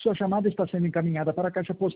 Sua chamada está sendo encaminhada para a caixa postal